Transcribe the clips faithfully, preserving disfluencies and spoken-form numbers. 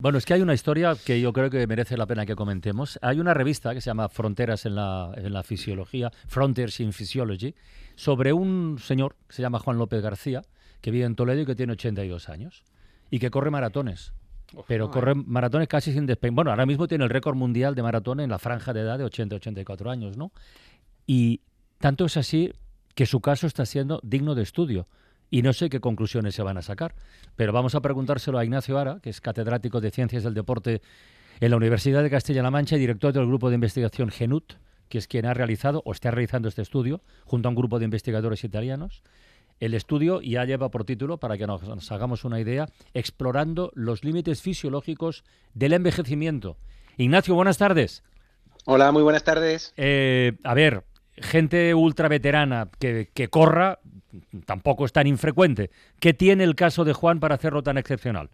Bueno, es que hay una historia que yo creo que merece la pena que comentemos. Hay una revista que se llama Fronteras en la, en la Fisiología, Frontiers in Physiology, sobre un señor que se llama Juan López García, que vive en Toledo y que tiene ochenta y dos años y que corre maratones. Pero corre maratones casi sin despegar. Bueno, ahora mismo tiene el récord mundial de maratón en la franja de edad de ochenta a ochenta y cuatro años, ¿no? Y tanto es así que su caso está siendo digno de estudio. Y no sé qué conclusiones se van a sacar. Pero vamos a preguntárselo a Ignacio Ara, que es catedrático de Ciencias del Deporte en la Universidad de Castilla-La Mancha y director del grupo de investigación GENUT, que es quien ha realizado o está realizando este estudio, junto a un grupo de investigadores italianos. El estudio ya lleva por título, para que nos, nos hagamos una idea, Explorando los límites fisiológicos del envejecimiento. Ignacio, buenas tardes. Hola, muy buenas tardes. Eh, a ver, gente ultra veterana que, que corra tampoco es tan infrecuente. ¿Qué tiene el caso de Juan para hacerlo tan excepcional?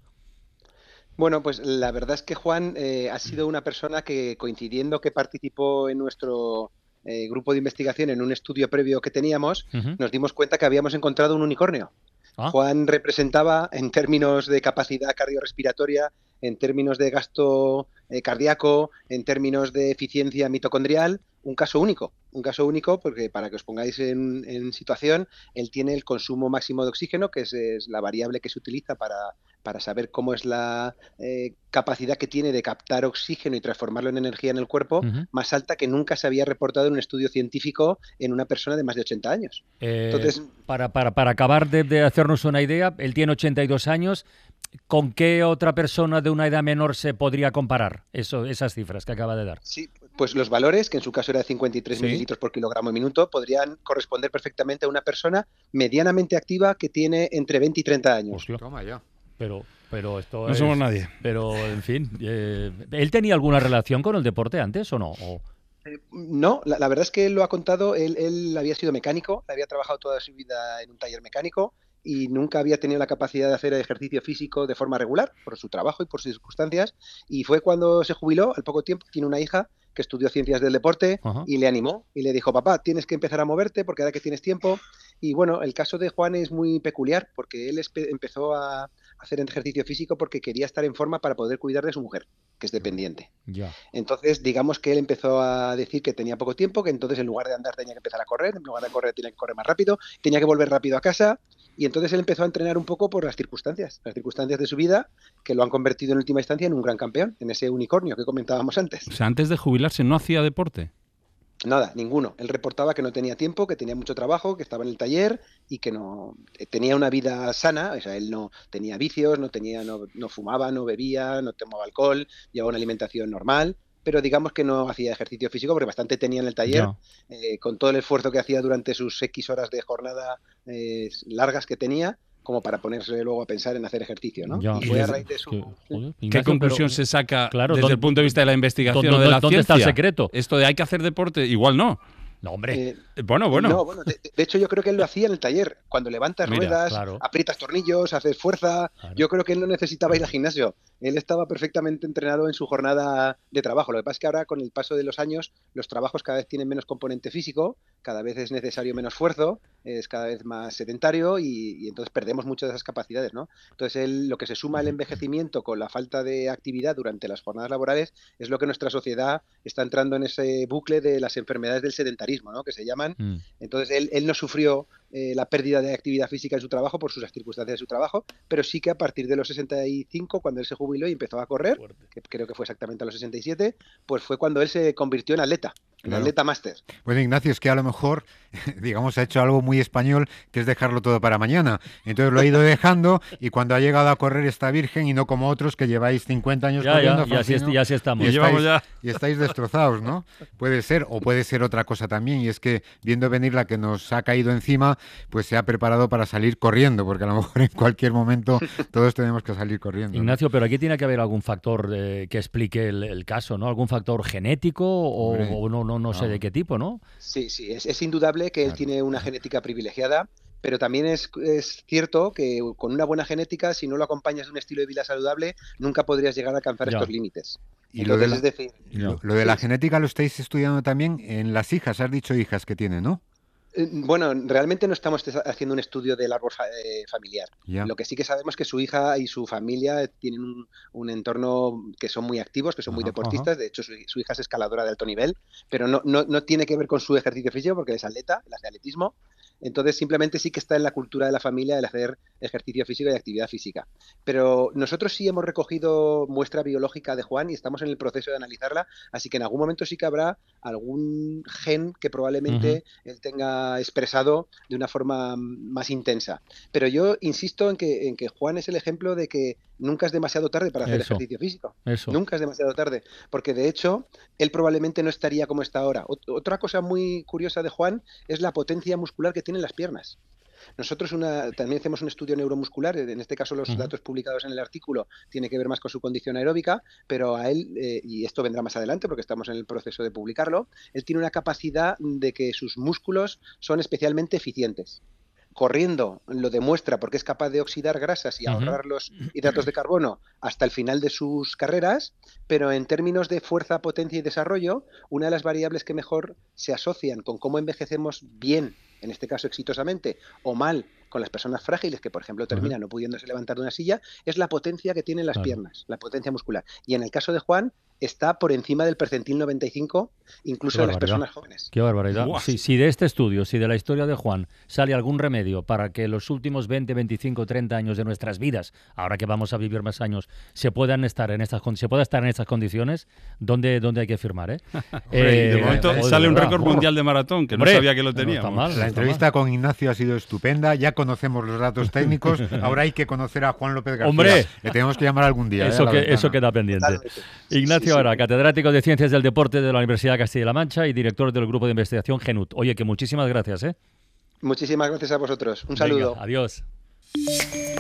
Bueno, pues la verdad es que Juan eh, ha sido una persona que, coincidiendo que participó en nuestro eh, grupo de investigación en un estudio previo que teníamos, uh-huh. nos dimos cuenta que habíamos encontrado un unicornio. ¿Ah? Juan representaba, en términos de capacidad cardiorrespiratoria, en términos de gasto eh, cardíaco, en términos de eficiencia mitocondrial, un caso único. Un caso único porque, para que os pongáis en, en situación, él tiene el consumo máximo de oxígeno, que es, es la variable que se utiliza para, para saber cómo es la eh, capacidad que tiene de captar oxígeno y transformarlo en energía en el cuerpo, uh-huh. más alta que nunca se había reportado en un estudio científico en una persona de más de ochenta años. Eh, Entonces, para, para, para acabar de, de hacernos una idea, él tiene ochenta y dos años. ¿Con qué otra persona de una edad menor se podría comparar eso, esas cifras que acaba de dar? Sí, pues los valores, que en su caso era de cincuenta y tres ¿Sí? mililitros por kilogramo y minuto, podrían corresponder perfectamente a una persona medianamente activa que tiene entre veinte y treinta años. Hostia. Toma ya. Pero, pero esto no es, somos nadie. Pero, en fin, eh, ¿él tenía alguna relación con el deporte antes o no? ¿O? Eh, no, la, la verdad es que él lo ha contado, él, él había sido mecánico, había trabajado toda su vida en un taller mecánico y nunca había tenido la capacidad de hacer ejercicio físico de forma regular por su trabajo y por sus circunstancias, y fue cuando se jubiló, al poco tiempo, tiene una hija que estudió ciencias del deporte uh-huh. y le animó y le dijo: papá, tienes que empezar a moverte porque ahora que tienes tiempo. Y bueno, el caso de Juan es muy peculiar porque él espe- empezó a hacer ejercicio físico porque quería estar en forma para poder cuidar de su mujer, que es dependiente. Yeah. Entonces, digamos que él empezó a decir que tenía poco tiempo, que entonces en lugar de andar tenía que empezar a correr, en lugar de correr tenía que correr más rápido, tenía que volver rápido a casa. Y entonces él empezó a entrenar un poco por las circunstancias, las circunstancias de su vida, que lo han convertido en última instancia en un gran campeón, en ese unicornio que comentábamos antes. O sea, antes de jubilarse no hacía deporte. Nada, ninguno. Él reportaba que no tenía tiempo, que tenía mucho trabajo, que estaba en el taller y que no tenía una vida sana. O sea, él no tenía vicios, no tenía, no, no fumaba, no bebía, no tomaba alcohol, llevaba una alimentación normal. Pero digamos que no hacía ejercicio físico porque bastante tenía en el taller, no. eh, con todo el esfuerzo que hacía durante sus X horas de jornada eh, largas que tenía, como para ponerse luego a pensar en hacer ejercicio, ¿no? Ya. Y fue a raíz de su... ¿Qué, joder, Ignacio, ¿Qué conclusión pero, se saca claro, desde ¿dónde, el punto de vista de la investigación ¿dónde, o de la ¿dónde ciencia? está el secreto? Esto de hay que hacer deporte, igual no. No, hombre. Eh, bueno, bueno. No, bueno de, de hecho, yo creo que él lo hacía en el taller. Cuando levantas Mira, ruedas, claro. aprietas tornillos, haces fuerza. Claro. Yo creo que él no necesitaba ir al gimnasio. Él estaba perfectamente entrenado en su jornada de trabajo. Lo que pasa es que ahora, con el paso de los años, los trabajos cada vez tienen menos componente físico, cada vez es necesario menos esfuerzo, es cada vez más sedentario y, y entonces perdemos muchas de esas capacidades, ¿no? Entonces, él, lo que se suma al envejecimiento con la falta de actividad durante las jornadas laborales es lo que nuestra sociedad está entrando en ese bucle de las enfermedades del sedentarismo, ¿no? Que se llaman. Mm. Entonces, él, él no sufrió eh, la pérdida de actividad física en su trabajo por sus circunstancias de su trabajo, pero sí que a partir de los sesenta y cinco, cuando él se jubiló y empezó a correr, que creo que fue exactamente a los sesenta y siete, pues fue cuando él se convirtió en atleta, en claro. atleta máster. Bueno, Ignacio, es que a lo mejor, digamos, ha hecho algo muy español, que es dejarlo todo para mañana. Entonces lo ha ido dejando y cuando ha llegado a correr está virgen y no como otros que lleváis cincuenta años ya, corriendo. Ya, ya, ya, ya sí estamos. Y estáis, ya. y estáis destrozados, ¿no? Puede ser, o puede ser otra cosa también, y es que viendo venir la que nos ha caído encima, pues se ha preparado para salir corriendo, porque a lo mejor en cualquier momento todos tenemos que salir corriendo. Ignacio, ¿no? Pero aquí tiene que haber algún factor eh, que explique el, el caso, ¿no? ¿Algún factor genético o, o no, no, no sé no. de qué tipo, ¿no? Sí, sí, es, es indudable que él claro. tiene una genética privilegiada, pero también es, es cierto que con una buena genética, si no lo acompañas de un estilo de vida saludable, nunca podrías llegar a alcanzar ya. estos límites. Y Entonces, lo de, la, es decir, lo, lo de sí, la genética lo estáis estudiando también en las hijas, has dicho hijas que tiene, ¿no? Bueno, realmente no estamos haciendo un estudio del árbol fa eh, familiar. Yeah. Lo que sí que sabemos es que su hija y su familia tienen un, un entorno que son muy activos, que son muy Ajá, deportistas. ajá. De hecho, su, su hija es escaladora de alto nivel, pero no, no, no tiene que ver con su ejercicio físico porque es atleta, él hace atletismo. Entonces, simplemente sí que está en la cultura de la familia el hacer ejercicio físico y actividad física. Pero nosotros sí hemos recogido muestra biológica de Juan y estamos en el proceso de analizarla, así que en algún momento sí que habrá algún gen que probablemente uh-huh. él tenga expresado de una forma más intensa. Pero yo insisto en que, en que Juan es el ejemplo de que nunca es demasiado tarde para hacer Eso. ejercicio físico. Eso. Nunca es demasiado tarde, porque de hecho él probablemente no estaría como está ahora. Otra cosa muy curiosa de Juan es la potencia muscular que tiene en las piernas. Nosotros una, también hacemos un estudio neuromuscular, en este caso los uh-huh. datos publicados en el artículo tiene que ver más con su condición aeróbica, pero a él, eh, y esto vendrá más adelante porque estamos en el proceso de publicarlo, él tiene una capacidad de que sus músculos son especialmente eficientes. Corriendo lo demuestra porque es capaz de oxidar grasas y ahorrar uh-huh. los hidratos de carbono hasta el final de sus carreras, pero en términos de fuerza, potencia y desarrollo, una de las variables que mejor se asocian con cómo envejecemos bien, en este caso exitosamente, o mal con las personas frágiles que, por ejemplo, terminan uh-huh. no pudiéndose levantar de una silla, es la potencia que tienen las claro. piernas, la potencia muscular. Y en el caso de Juan, está por encima del percentil noventa y cinco, incluso de las personas jóvenes. ¡Qué barbaridad! Si, si de este estudio, si de la historia de Juan, sale algún remedio para que los últimos veinte, veinticinco, treinta años de nuestras vidas, ahora que vamos a vivir más años, se puedan estar en estas, se pueda estar en estas condiciones, ¿dónde, dónde hay que firmar? ¿eh? Hombre, eh, de momento eh, sale de un récord mundial de maratón, que Hombre, no sabía que lo teníamos. No mal, la entrevista mal. con Ignacio ha sido estupenda, ya conocemos los datos técnicos, ahora hay que conocer a Juan López García. ¡Hombre! Le tenemos que llamar algún día. Eso, eh, que, eso queda pendiente. Sí, Ignacio sí, sí. Ara, catedrático de Ciencias del Deporte de la Universidad de Castilla-La Mancha y director del Grupo de Investigación GENUT. Oye, que muchísimas gracias, ¿eh? Muchísimas gracias a vosotros. Un saludo. Venga, adiós.